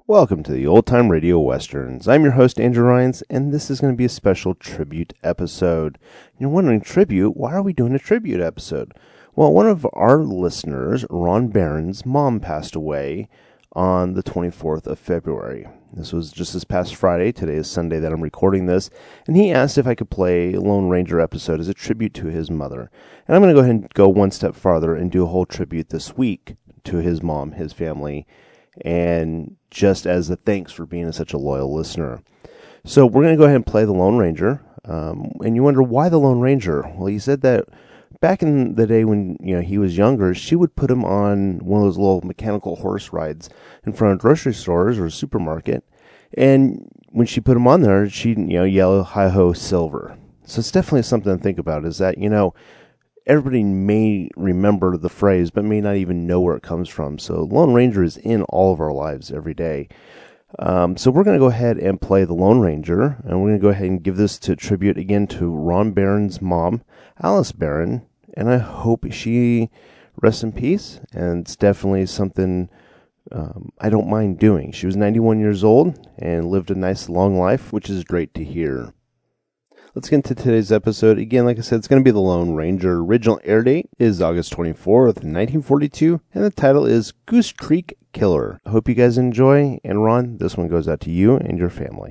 Welcome to the Old Time Radio Westerns. I'm your host, Andrew Rhynes, and this is going to be a special tribute episode. You're wondering, tribute? Why are we doing a tribute episode? Well, one of our listeners, Ron Barron's mom, passed away on the 24th of February. This was just this past Friday. Today is Sunday that I'm recording this, and he asked if I could play a Lone Ranger episode as a tribute to his mother. And I'm going to go ahead and go one step farther and do a whole tribute this week to his mom, his family, and just as a thanks for being such a loyal listener. So we're going to go ahead and play the Lone Ranger. And you wonder, why the Lone Ranger? Well, he said that back in the day when he was younger, she would put him on one of those little mechanical horse rides in front of grocery stores or a supermarket. And when she put him on there, she'd yell, "Hi-ho, Silver." So it's definitely something to think about, is that, everybody may remember the phrase, but may not even know where it comes from. So Lone Ranger is in all of our lives every day. So we're going to go ahead and play the Lone Ranger, and we're going to go ahead and give this to tribute again to Ron Barron's mom, Alice Barron, and I hope she rests in peace, and it's definitely something I don't mind doing. She was 91 years old and lived a nice long life, which is great to hear. Let's get into today's episode. Again, like I said, it's going to be the Lone Ranger. Original air date is August 24th, 1942, and the title is Goose Creek Killer. I hope you guys enjoy, and Ron, this one goes out to you and your family.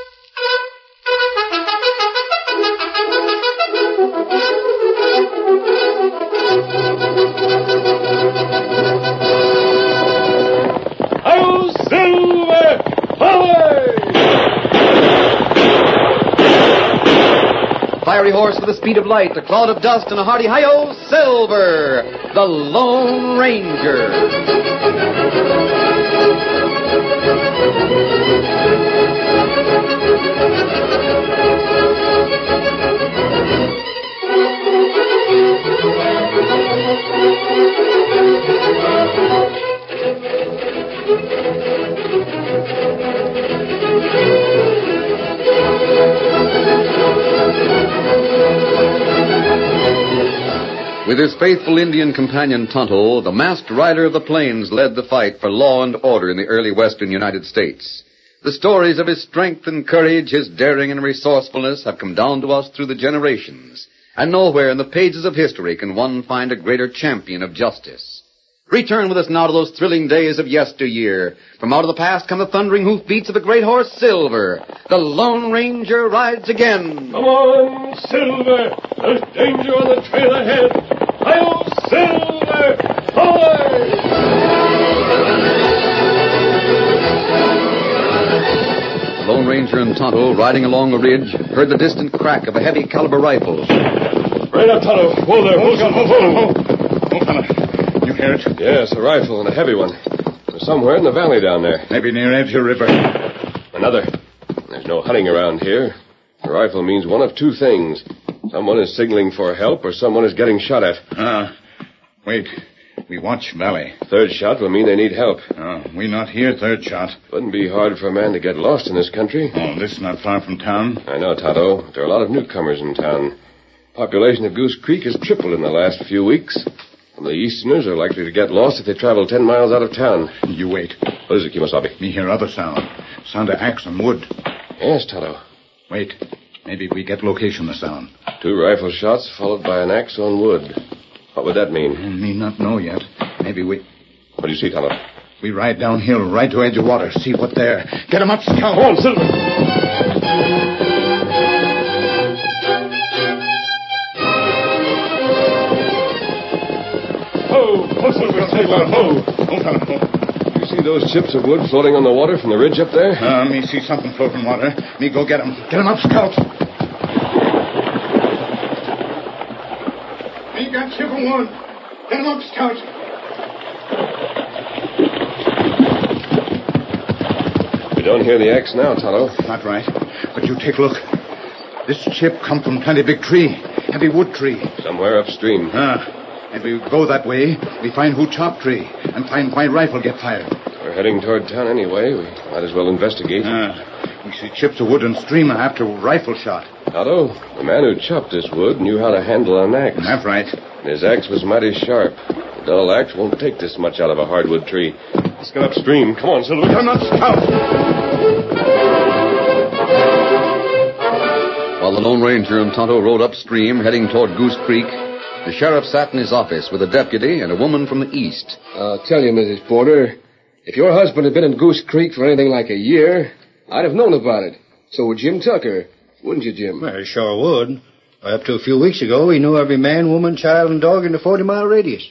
Ho, Silver! Away! Fiery horse with the speed of light, a cloud of dust, and a hearty hi-yo, Silver, the Lone Ranger. With his faithful Indian companion Tonto, the masked rider of the plains led the fight for law and order in the early western United States. The stories of his strength and courage, his daring and resourcefulness have come down to us through the generations. And nowhere in the pages of history can one find a greater champion of justice. Return with us now to those thrilling days of yesteryear. From out of the past come the thundering hoofbeats of the great horse Silver. The Lone Ranger rides again. Come on, Silver! There's danger on the trail ahead! Hi-yo, Silver! Away! The Lone Ranger and Tonto, riding along a ridge, heard the distant crack of a heavy caliber rifle. Right up, Tonto. Whoa there, whoa, whoa. Fella. You hear it? Yes, a rifle and a heavy one. They're somewhere in the valley down there. Maybe near Edge River. Another. There's no hunting around here. A rifle means one of two things. Someone is signaling for help or someone is getting shot at. Wait. We watch valley. Third shot will mean they need help. We not hear third shot. Wouldn't be hard for a man to get lost in this country. Oh, this not far from town. I know, Tonto. There are a lot of newcomers in town. Population of Goose Creek has tripled in the last few weeks. And the Easterners are likely to get lost if they travel 10 miles out of town. You wait. What is it, Kimosabe? Me hear other sound. Sound of axe and wood. Yes, Tonto. Wait. Maybe we get location the sound. 2 rifle shots followed by an axe on wood. What would that mean? Me not know yet. Maybe we... What do you see, Tonto? We ride downhill right to edge of water. See what there. Get 'em up, Scout. Come on, Silver! Ho, Silver, Silver, ho! You see those chips of wood floating on the water from the ridge up there? Me see something floating water. Me go get 'em. Get 'em up, Scout. Me got chip of wood. Get 'em up, Scout. We don't hear the axe now, Tonto. Not right. But you take a look. This chip come from plenty big tree. Heavy wood tree. Somewhere upstream. And we go that way, we find who chopped tree, and find why rifle get fired. We're heading toward town anyway. We might as well investigate. We see chips of wood and stream after rifle shot. Tonto, the man who chopped this wood knew how to handle an axe. That's right. And his axe was mighty sharp. A dull axe won't take this much out of a hardwood tree. Let's get upstream. Come on, Silver. You're not scout. While the Lone Ranger and Tonto rode upstream, heading toward Goose Creek, the sheriff sat in his office with a deputy and a woman from the east. I'll tell you, Mrs. Porter, if your husband had been in Goose Creek for anything like a year, I'd have known about it. So would Jim Tucker. Wouldn't you, Jim? Well, he sure would. Up to a few weeks ago, he knew every man, woman, child, and dog in the 40-mile radius.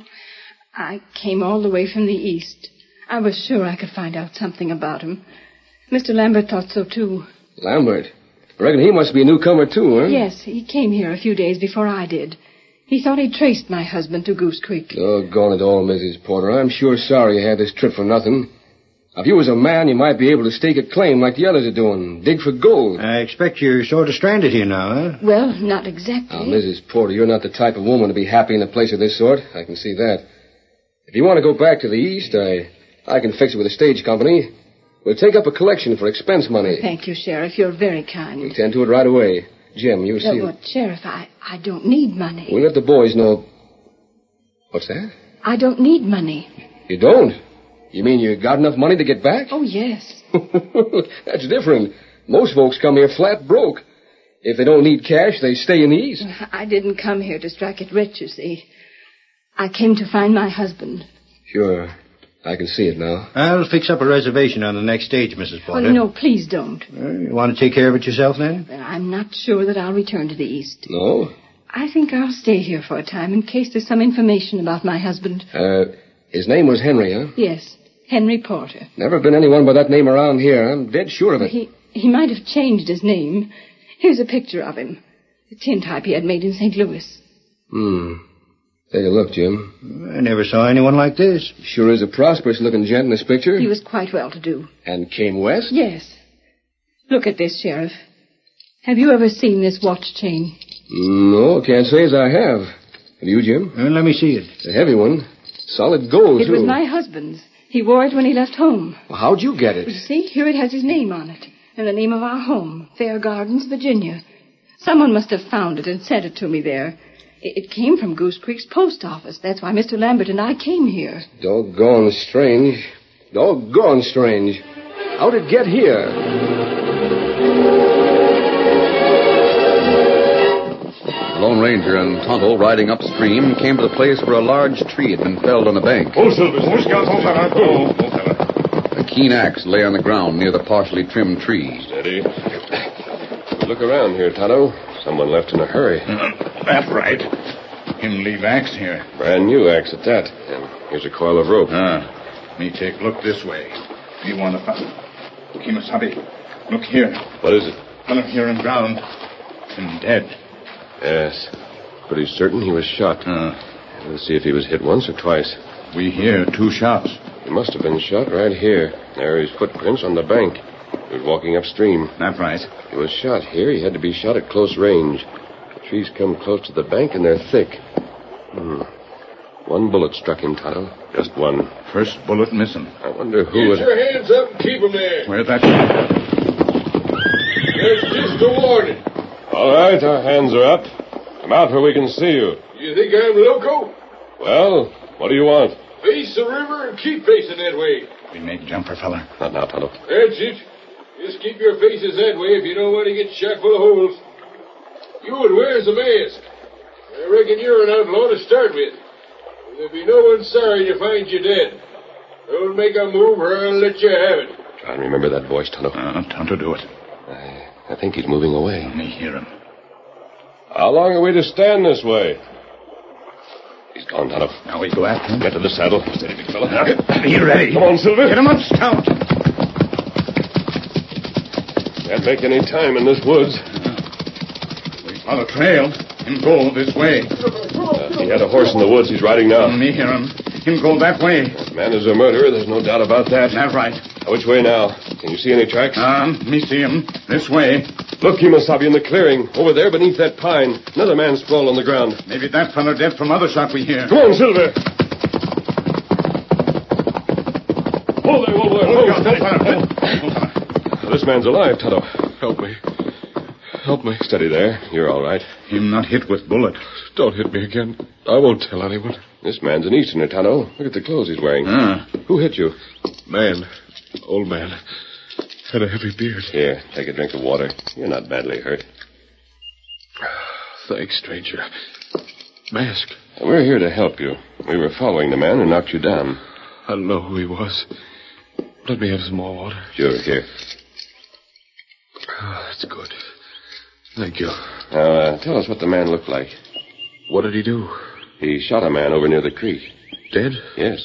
I came all the way from the east. I was sure I could find out something about him. Mr. Lambert thought so, too. Lambert? I reckon he must be a newcomer, too, huh? Yes, he came here a few days before I did. He thought he'd traced my husband to Goose Creek. Doggone it all, Mrs. Porter. I'm sure sorry you had this trip for nothing. If you was a man, you might be able to stake a claim like the others are doing. Dig for gold. I expect you're sort of stranded here now, huh? Well, not exactly. Now, Mrs. Porter, you're not the type of woman to be happy in a place of this sort. I can see that. If you want to go back to the east, I can fix it with a stage company. We'll take up a collection for expense money. Thank you, Sheriff. You're very kind. We'll tend to it right away. Jim, you see... But, Sheriff, I don't need money. We'll let the boys know... What's that? I don't need money. You don't? You mean you got enough money to get back? Oh, yes. That's different. Most folks come here flat broke. If they don't need cash, they stay in the east. I didn't come here to strike it rich, you see. I came to find my husband. Sure. I can see it now. I'll fix up a reservation on the next stage, Mrs. Porter. Oh, no, please don't. You want to take care of it yourself, then? I'm not sure that I'll return to the east. No? I think I'll stay here for a time in case there's some information about my husband. His name was Henry, huh? Yes, Henry Porter. Never been anyone by that name around here. I'm dead sure of it. He might have changed his name. Here's a picture of him. The tintype he had made in St. Louis. Take a look, Jim. I never saw anyone like this. Sure is a prosperous-looking gent in this picture. He was quite well-to-do. And came west? Yes. Look at this, Sheriff. Have you ever seen this watch chain? No, can't say as I have. Have you, Jim? Let me see it. It's a heavy one. Solid gold, too. It was my husband's. He wore it when he left home. Well, how'd you get it? You see, here it has his name on it. And the name of our home, Fair Gardens, Virginia. Someone must have found it and sent it to me there. It came from Goose Creek's post office. That's why Mr. Lambert and I came here. Doggone strange. Doggone strange. How'd it get here? The Lone Ranger and Tonto, riding upstream, came to the place where a large tree had been felled on a bank. Oh, Silver. Oh, Scout. Oh, fella. Oh, fella. A keen axe lay on the ground near the partially trimmed tree. Steady. Look around here, Tonto. Someone left in a hurry. That's right. Him leave axe here. Brand new axe at that. And here's a coil of rope. Me take look this way. Me want to find... Kimasabi, look here. What is it? Fella here in ground. And dead. Yes. Pretty certain he was shot. Let's see if he was hit once or twice. We hear 2 shots. He must have been shot right here. There are his footprints on the bank. He was walking upstream. That's right. If he was shot here, he had to be shot at close range. The trees come close to the bank, and they're thick. 1 bullet struck him, Tonto. Just 1. First bullet missing. I wonder who Get your hands up and keep them there. Where's that? There's just a warning. All right, our hands are up. Come out where we can see you. You think I'm loco? Well, what do you want? Face the river and keep facing that way. We make jumper, fella. Not now, Tonto. That's it. Just keep your faces that way if you don't want to get shot full of holes. You and where's the mask? I reckon you're an outlaw to start with. There'll be no one sorry to find you dead. Don't make a move or I'll let you have it. Try and remember that voice, Tonto. Tonto do it. I think he's moving away. Let me hear him. How long are we to stand this way? He's gone, Tonto. Now we go after him. Get to the saddle. Steady, big fella. Be ready. Come on, Silver. Get him up, Scout. Can't make any time in this woods. We follow trail. Him go this way. He had a horse in the woods. He's riding now. Me hear him. Him go that way. That man is a murderer. There's no doubt about that. That's right. Which way now? Can you see any tracks? Me see him. This way. Look, Kimasabi, in the clearing. Over there beneath that pine. Another man sprawled on the ground. Maybe that fellow dead from other shot we hear. Come on, Silver. Hold there, hold there. This man's alive, Tonto. Help me. Help me. Steady there. You're all right. Him not hit with bullet. Don't hit me again. I won't tell anyone. This man's an Easterner, Tonto. Look at the clothes he's wearing. Who hit you? Man. Old man. Had a heavy beard. Here, take a drink of water. You're not badly hurt. Thanks, stranger. Mask. We're here to help you. We were following the man who knocked you down. I don't know who he was. Let me have some more water. Sure, here. Oh, that's good. Thank you. Now, tell us what the man looked like. What did he do? He shot a man over near the creek. Dead? Yes.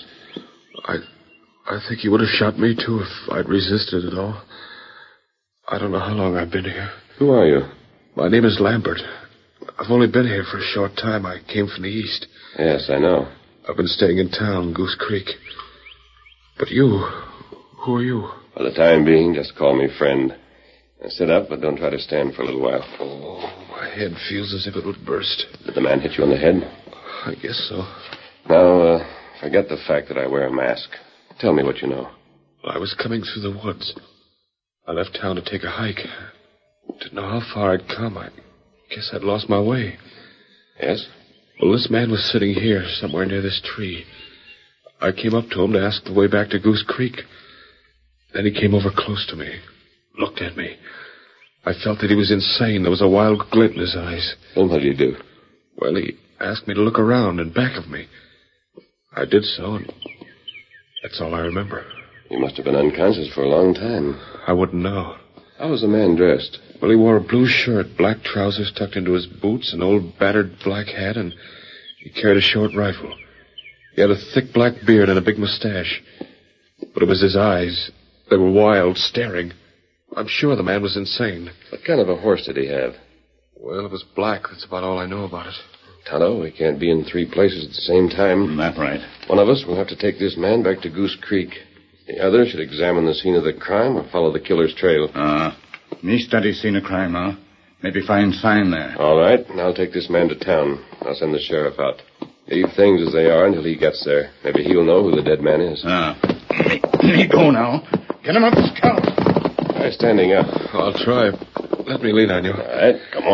I think he would have shot me, too, if I'd resisted at all. I don't know how long I've been here. Who are you? My name is Lambert. I've only been here for a short time. I came from the east. Yes, I know. I've been staying in town, Goose Creek. But you, who are you? For the time being, just call me friend. Now sit up, but don't try to stand for a little while. Oh, my head feels as if it would burst. Did the man hit you on the head? I guess so. Now, forget the fact that I wear a mask. Tell me what you know. I was coming through the woods. I left town to take a hike. Didn't know how far I'd come. I guess I'd lost my way. Yes? Well, this man was sitting here, somewhere near this tree. I came up to him to ask the way back to Goose Creek. Then he came over close to me, looked at me. I felt that he was insane. There was a wild glint in his eyes. Then what did he do? Well, he asked me to look around and back of me. I did so, and that's all I remember. You must have been unconscious for a long time. I wouldn't know. How was the man dressed? Well, he wore a blue shirt, black trousers tucked into his boots, an old battered black hat, and he carried a short rifle. He had a thick black beard and a big mustache. But it was his eyes. They were wild, staring. I'm sure the man was insane. What kind of a horse did he have? Well, it was black. That's about all I know about it. Tonto, we can't be in 3 places at the same time. That's right. One of us will have to take this man back to Goose Creek. The other should examine the scene of the crime or follow the killer's trail. Me study scene of crime, huh? Maybe find sign there. All right, and I'll take this man to town. I'll send the sheriff out. Leave things as they are until he gets there. Maybe he'll know who the dead man is. Me go now. Get him up, Scout. Try standing up. I'll try. Let me lean on you. All right, come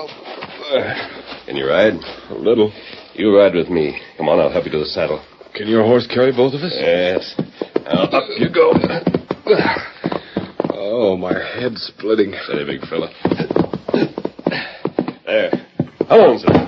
on. Can you ride? A little. You ride with me. Come on, I'll help you to the saddle. Can your horse carry both of us? Yes. Now, up you go. Oh, my head's splitting. Steady, big fella. There. Come on, sir.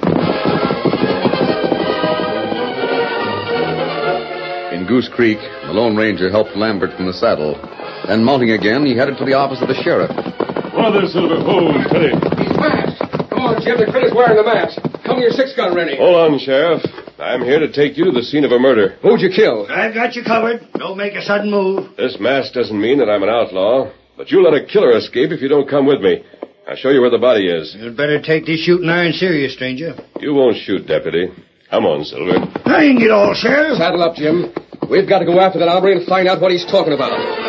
In Goose Creek, the Lone Ranger helped Lambert from the saddle. Then, mounting again, he headed to the office of the sheriff. Brother Silver, hold, steady. He's masked. Come on, Jim. The critter's wearing the mask. Come your 6-gun ready. Hold on, Sheriff. I'm here to take you to the scene of a murder. Who'd you kill? I've got you covered. Don't make a sudden move. This mask doesn't mean that I'm an outlaw, but you'll let a killer escape if you don't come with me. I'll show you where the body is. You'd better take this shooting iron serious, stranger. You won't shoot, Deputy. Come on, Silver. Hang it all, Sheriff. Saddle up, Jim. We've got to go after that hombre and find out what he's talking about.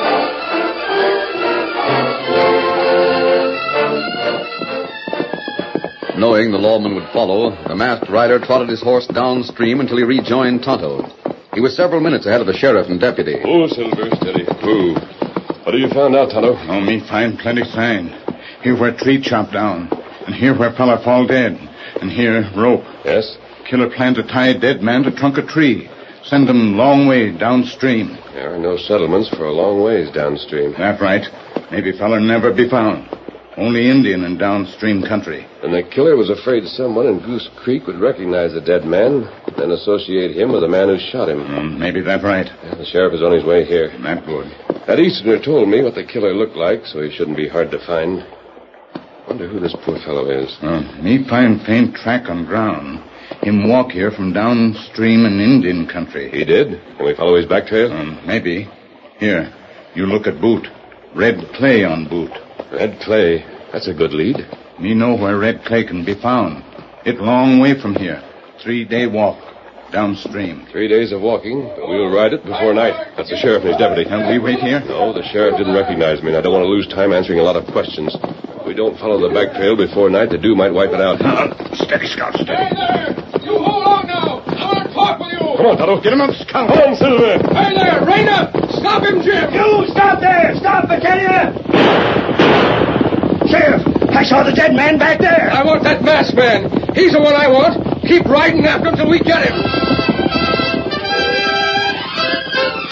Knowing the lawman would follow, the masked rider trotted his horse downstream until he rejoined Tonto. He was several minutes ahead of the sheriff and deputy. Move, Silver, steady. Move. What have you found out, Tonto? Oh, me find plenty sign. Here where tree chopped down. And here where fella fall dead. And here, rope. Yes? Killer planned to tie a dead man to trunk a tree. Send him long way downstream. There are no settlements for a long ways downstream. That right. Maybe fella never be found. Only Indian in downstream country. And the killer was afraid someone in Goose Creek would recognize the dead man, then associate him with the man who shot him. Maybe that's right. Yeah, the sheriff is on his way here. That good. That Easterner told me what the killer looked like, so he shouldn't be hard to find. Wonder who this poor fellow is. Me find faint track on ground. Him walk here from downstream in Indian country. He did? Can we follow his back trail? Maybe. Here, you look at boot. Red clay on boot. Red clay. That's a good lead. Me know where red clay can be found. It long way from here. 3-day walk. Downstream. 3 days of walking, but we'll ride it before night. That's the sheriff and his deputy. Can we wait here? No, the sheriff didn't recognize me, and I don't want to lose time answering a lot of questions. If we don't follow the back trail before night, the dew might wipe it out. Steady, Scout, steady. Hey there! You hold on now! I want to talk with you! Come on, Tonto. Get him up, Scout. Come on, Silver! Hey there! Rein up! Stop him, Jim! You stop there! Stop, I tell you! Sheriff, I saw the dead man back there. I want that masked man. He's the one I want. Keep riding after him till we get him.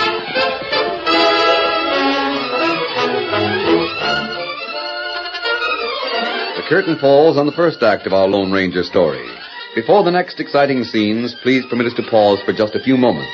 curtain falls on the first act of our Lone Ranger story. Before the next exciting scenes, please permit us to pause for just a few moments.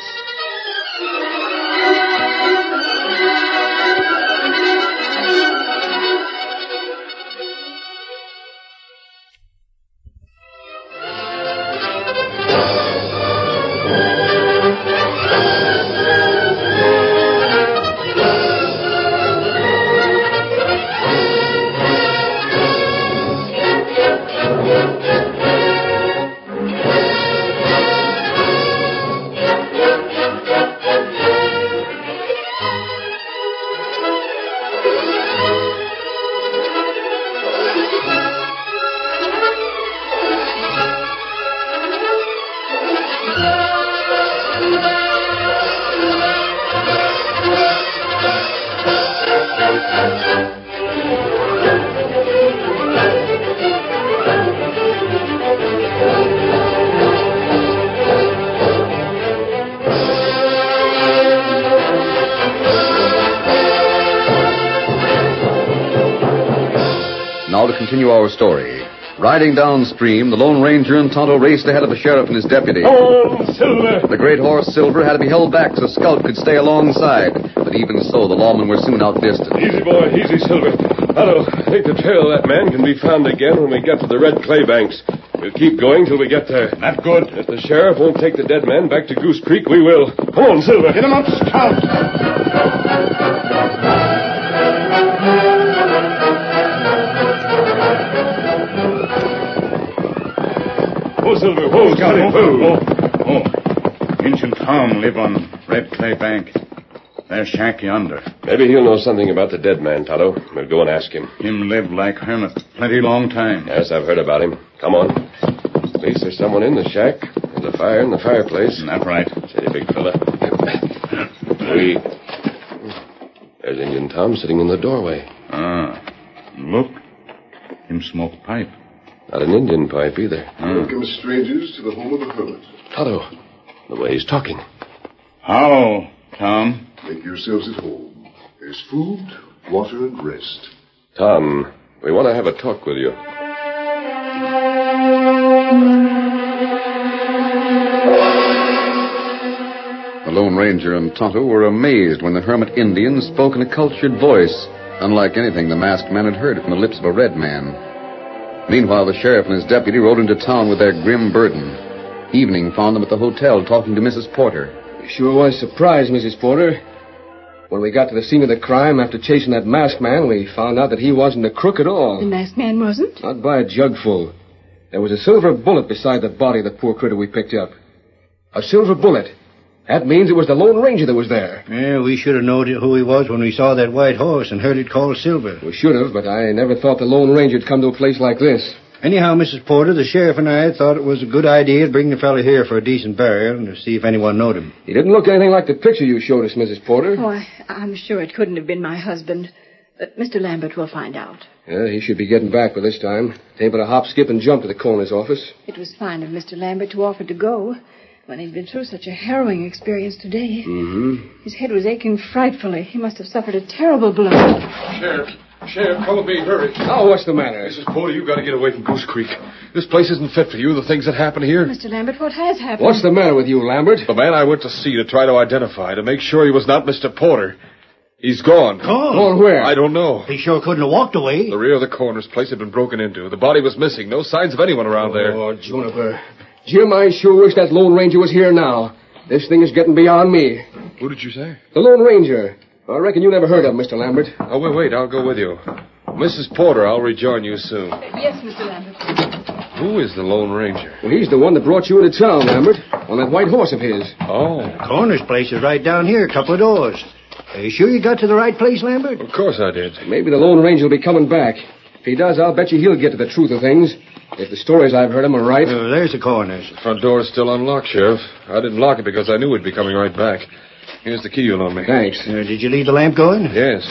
Now to continue our story. Riding downstream, the Lone Ranger and Tonto raced ahead of the sheriff and his deputy. Oh, Silver! The great horse, Silver, had to be held back so Scout could stay alongside. But even so, the lawmen were soon outdistanced. Easy, boy. Easy, Silver. Otto, I think the trail of that man can be found again when we get to the red clay banks. We'll keep going till we get there. Not good. If the sheriff won't take the dead man back to Goose Creek, we will. Come on, Silver. Get him up, Scout. Oh, Silver. Whoa, Scout. Oh. Injun Tom live on Red Clay Bank. There's shack yonder. Maybe he'll know something about the dead man, Tonto. We'll go and ask him. Him live like hermit plenty long time. Yes, I've heard about him. Come on. At least there's someone in the shack. There's a fire in the fireplace. That's right. Steady, big fella. There's Indian Tom sitting in the doorway. Look. Him smoke pipe. Not an Indian pipe either. Welcome, strangers, to the home of the hermit. Tonto, the way he's talking. How, Tom? Make yourselves at home. There's food, water, and rest. Tom, we want to have a talk with you. The Lone Ranger and Tonto were amazed when the hermit Indian spoke in a cultured voice, unlike anything the masked man had heard from the lips of a red man. Meanwhile, the sheriff and his deputy rode into town with their grim burden. Evening found them at the hotel talking to Mrs. Porter. We sure was surprised, Mrs. Porter. When we got to the scene of the crime after chasing that masked man, we found out that he wasn't a crook at all. The masked man wasn't? Not by a jugful. There was a silver bullet beside the body of the poor critter we picked up. A silver bullet. That means it was the Lone Ranger that was there. Yeah, we should have known who he was when we saw that white horse and heard it called Silver. We should have, but I never thought the Lone Ranger'd come to a place like this. Anyhow, Mrs. Porter, the sheriff and I thought it was a good idea to bring the fellow here for a decent burial and to see if anyone knowed him. He didn't look anything like the picture you showed us, Mrs. Porter. Oh, I'm sure it couldn't have been my husband. But Mr. Lambert will find out. Yeah, he should be getting back by this time. Ain't but a hop, skip, and jump to the coroner's office. It was fine of Mr. Lambert to offer to go when he'd been through such a harrowing experience today. Mm-hmm. His head was aching frightfully. He must have suffered a terrible blow. Sheriff, come with me, hurry. Oh, what's the matter? Mrs. Porter, you've got to get away from Goose Creek. This place isn't fit for you, the things that happen here. Mr. Lambert, what has happened? What's the matter with you, Lambert? The man I went to see to try to identify, to make sure he was not Mr. Porter. He's gone. Gone where? I don't know. He sure couldn't have walked away. The rear of the coroner's place had been broken into. The body was missing. No signs of anyone around there. Oh, Juniper. Jim, I sure wish that Lone Ranger was here now. This thing is getting beyond me. Who did you say? The Lone Ranger. I reckon you never heard of him, Mr. Lambert. Oh, wait. I'll go with you. Mrs. Porter, I'll rejoin you soon. Yes, Mr. Lambert. Who is the Lone Ranger? Well, he's the one that brought you into town, Lambert, on that white horse of his. Oh. The coroner's place is right down here, a couple of doors. Are you sure you got to the right place, Lambert? Of course I did. Maybe the Lone Ranger will be coming back. If he does, I'll bet you he'll get to the truth of things. If the stories I've heard him are right. There's the coroner's. The front door is still unlocked, Sheriff. I didn't lock it because I knew we'd be coming right back. Here's the key you loaned me. Thanks. Did you leave the lamp going? Yes.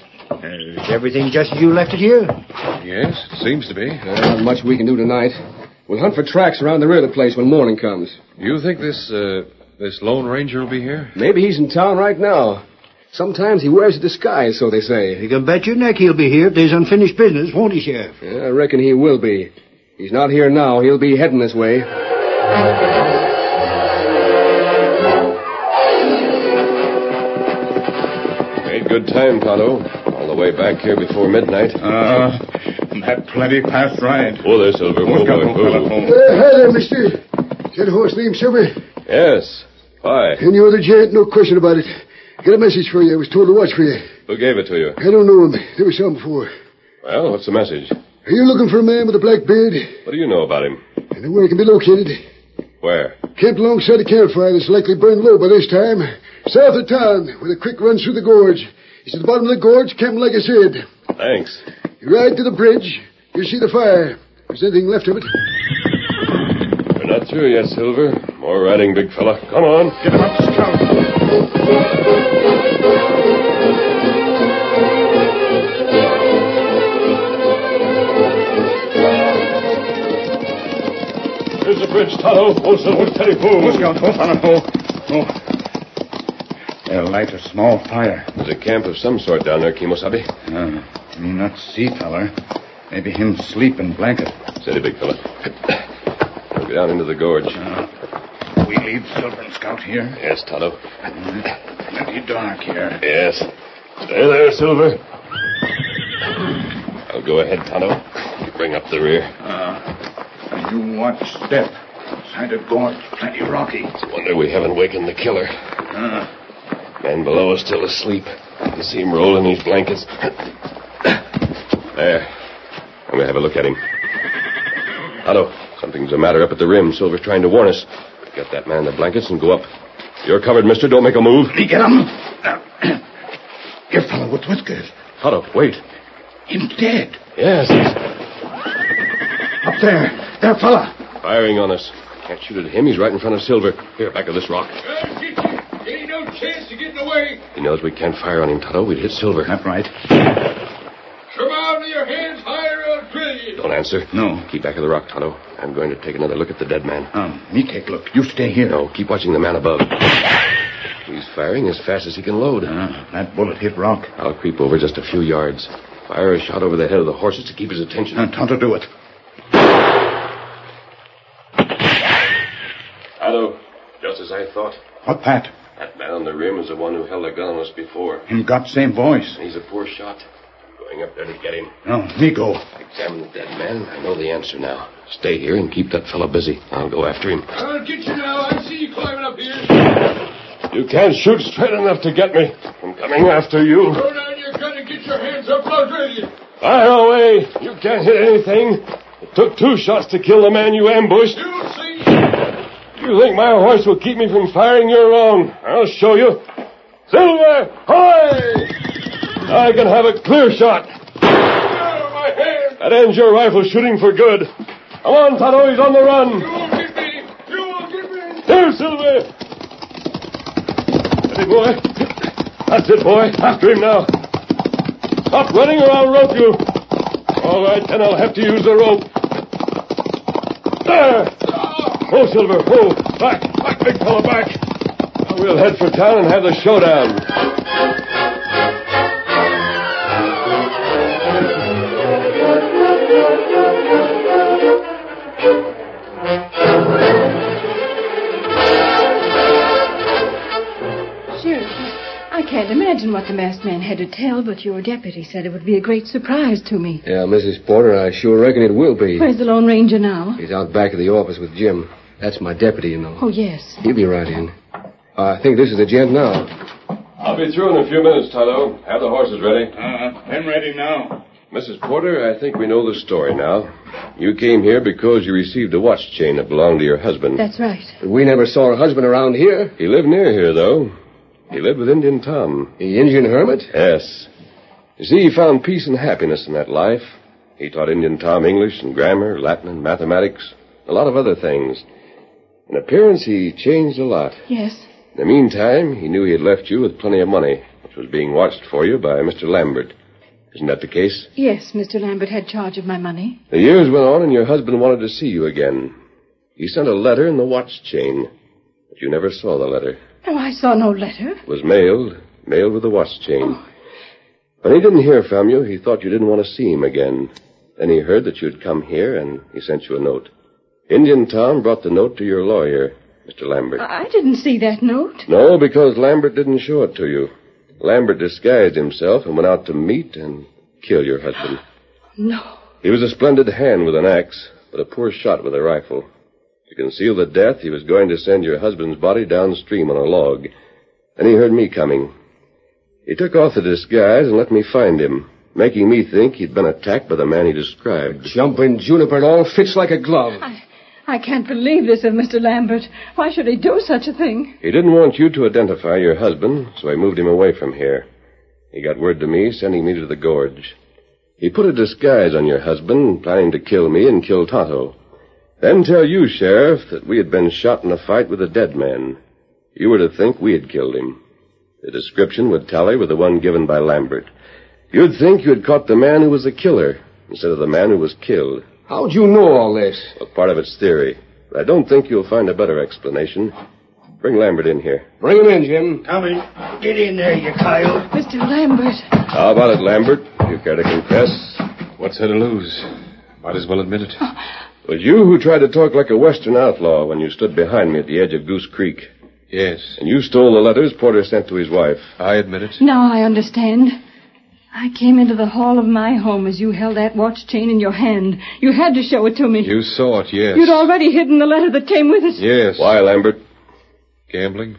Is everything just as you left it here? Yes, it seems to be. Not much we can do tonight. We'll hunt for tracks around the rear of the place when morning comes. You think this Lone Ranger will be here? Maybe he's in town right now. Sometimes he wears a disguise, so they say. You can bet your neck he'll be here if there's unfinished business, won't he, Sheriff? Yeah, I reckon he will be. He's not here now. He'll be heading this way. Made good time, Tonto. All the way back here before midnight. That plenty past right. Oh, there, Silver. Look out, fella. Hi there, mister. Got a horse named Silver? Yes. Hi. And you're the gent, no question about it. Got a message for you. I was told to watch for you. Who gave it to you? I don't know him. There was some before. Well, what's the message? Are you looking for a man with a black beard? What do you know about him? And where he can be located? Where? Camped alongside a campfire that's likely burned low by this time. South of town, where the creek runs through the gorge. He's at the bottom of the gorge, camping like I said. Thanks. You ride to the bridge. You'll see the fire. If there's anything left of it. We're not through yet, Silver. More riding, big fella. Come on. Get him up, Scout. There's the bridge, Tonto. Oh, Silver, steady, pull. Let's go. Oh, fella, oh. They'll light a small fire. There's a camp of some sort down there, Kimosabe. Me not see, feller. Maybe him sleep in blanket. Steady, big fella. We'll go down into the gorge. We leave Silver and Scout here? Yes, Tonto. Plenty dark here. Yes. Stay there, Silver. I'll go ahead, Tonto. You bring up the rear. You watch step. Side of gorge, plenty rocky. It's a wonder we haven't wakened the killer. Man below is still asleep. I can see him roll in these blankets. There. I'm going to have a look at him. Tonto, something's the matter up at the rim. Silver's trying to warn us. Get that man in the blankets and go up. You're covered, mister. Don't make a move. Me get him. Here, fella, with whiskers. Tonto, wait. Him dead. Yes. Up there. There, fella. Firing on us. Can't shoot at him. He's right in front of Silver. Here, back of this rock. I'll get you. Ain't no chance of getting away. He knows we can't fire on him, Tonto. We'd hit Silver. That's right. Come out with your hands higher or I'll drill you. Don't answer. No. Keep back of the rock, Tonto. I'm going to take another look at the dead man. Me take a look. You stay here. No, keep watching the man above. He's firing as fast as he can load. That bullet hit rock. I'll creep over just a few yards. Fire a shot over the head of the horses to keep his attention. Tonto, do it. Tonto, just as I thought. What, Pat? That man on the rim is the one who held a gun on us before. Him got same voice. He's a poor shot. I'm going up there to get him. No, me go. Examine the dead man. I know the answer now. Stay here and keep that fella busy. I'll go after him. I'll get you now. I see you climbing up here. You can't shoot straight enough to get me. I'm coming after you. Throw down your gun and get your hands up. I'll drill you. Fire away. You can't hit anything. It took 2 shots to kill the man you ambushed. You'll see. You think my horse will keep me from firing? You're wrong. I'll show you. Silver, hoy! I can have a clear shot. My hand. That ends your rifle shooting for good. Come on, Tonto, he's on the run. You won't get me. You won't get me. Here, Silver. Steady, boy. That's it, boy. After him now. Stop running or I'll rope you. All right, then I'll have to use the rope. There. Oh, Silver. Oh, back. Back, big fella, back. Now we'll head for town and have the showdown. I can't imagine what the masked man had to tell, but your deputy said it would be a great surprise to me. Yeah, Mrs. Porter, I sure reckon it will be. Where's the Lone Ranger now? He's out back of the office with Jim. That's my deputy, you know. Oh, yes. He'll be right in. I think this is the gent now. I'll be through in a few minutes, Tonto. Have the horses ready. I'm ready now. Mrs. Porter, I think we know the story now. You came here because you received a watch chain that belonged to your husband. That's right. But we never saw her husband around here. He lived near here, though. He lived with Indian Tom. The Indian hermit? Yes. You see, he found peace and happiness in that life. He taught Indian Tom English and grammar, Latin and mathematics, a lot of other things. In appearance, he changed a lot. Yes. In the meantime, he knew he had left you with plenty of money, which was being watched for you by Mr. Lambert. Isn't that the case? Yes, Mr. Lambert had charge of my money. The years went on, and your husband wanted to see you again. He sent a letter in the watch chain, but you never saw the letter. Oh, I saw no letter. It was mailed, mailed with a watch chain. When he didn't hear from you, he thought you didn't want to see him again. Then he heard that you'd come here, and he sent you a note. Indian Tom brought the note to your lawyer, Mr. Lambert. I didn't see that note. No, because Lambert didn't show it to you. Lambert disguised himself and went out to meet and kill your husband. No. He was a splendid hand with an axe, but a poor shot with a rifle. To conceal the death, he was going to send your husband's body downstream on a log. Then he heard me coming. He took off the disguise and let me find him, making me think he'd been attacked by the man he described. Jumping juniper, it all fits like a glove. I can't believe this of Mr. Lambert. Why should he do such a thing? He didn't want you to identify your husband, so he moved him away from here. He got word to me, sending me to the gorge. He put a disguise on your husband, planning to kill me and kill Tonto. Then tell you, Sheriff, that we had been shot in a fight with a dead man. You were to think we had killed him. The description would tally with the one given by Lambert. You'd think you had caught the man who was the killer instead of the man who was killed. How'd you know all this? Well, part of it's theory. But I don't think you'll find a better explanation. Bring Lambert in here. Bring him in, Jim. Coming. Get in there, you coyote. Mr. Lambert. How about it, Lambert? You care to confess? What's there to lose? Might as well admit it. It was you who tried to talk like a Western outlaw when you stood behind me at the edge of Goose Creek. Yes. And you stole the letters Porter sent to his wife. I admit it. Now I understand. I came into the hall of my home as you held that watch chain in your hand. You had to show it to me. You saw it, yes. You'd already hidden the letter that came with it. Yes. Why, Lambert? Gambling.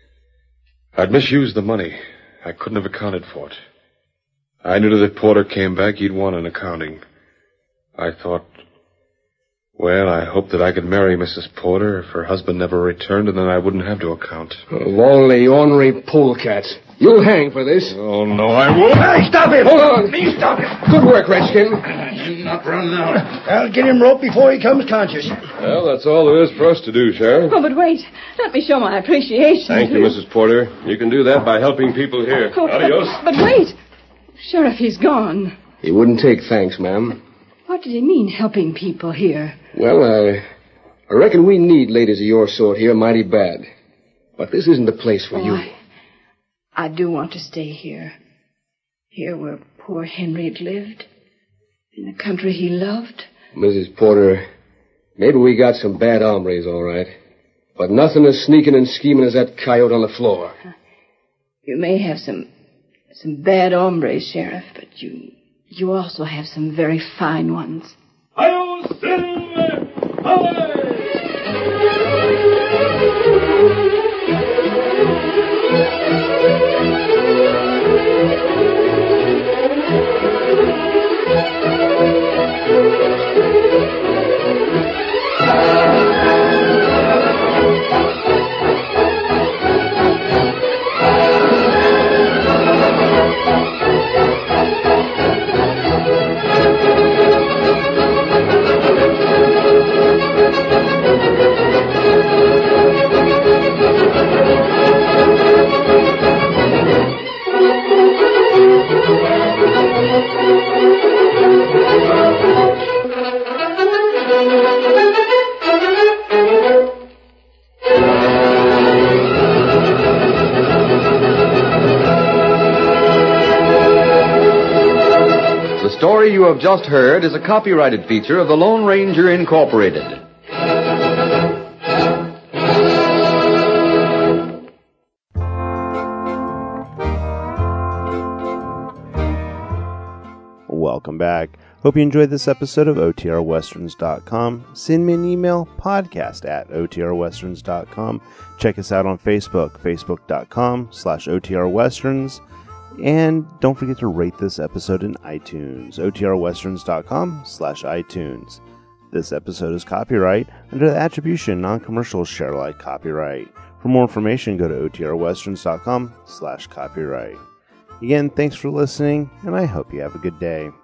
I'd misused the money. I couldn't have accounted for it. I knew that if Porter came back, he'd want an accounting. I thought, well, I hoped that I could marry Mrs. Porter if her husband never returned, and then I wouldn't have to account. Lonely, ornery polecat. You'll hang for this. Oh, no, I won't. Hey, stop him! Hold on. Please stop him. Good work, Redskin. He's not running out. I'll get him roped before he comes conscious. Well, that's all there is for us to do, Sheriff. Oh, but wait. Let me show my appreciation. Thank you, Mrs. Porter. You can do that by helping people here. Oh, Adios. But wait. Sheriff, he's gone. He wouldn't take thanks, ma'am. What did he mean, helping people here? Well, I reckon we need ladies of your sort here mighty bad. But this isn't the place for you. I do want to stay here. Here where poor Henry had lived. In the country he loved. Mrs. Porter, maybe we got some bad hombres, all right. But nothing as sneaking and scheming as that coyote on the floor. You may have some bad hombres, Sheriff, but you also have some very fine ones. Hi-yo, Silver! Away! The story you have just heard is a copyrighted feature of the Lone Ranger Incorporated. Welcome back. Hope you enjoyed this episode of OTRWesterns.com. Send me an email, podcast@OTRWesterns.com. Check us out on Facebook, facebook.com/OTRWesterns. And don't forget to rate this episode in iTunes, OTRWesterns.com/iTunes. This episode is copyright under the Attribution Non-Commercial Share Alike copyright. For more information, go to OTRWesterns.com/copyright. Again, thanks for listening, and I hope you have a good day.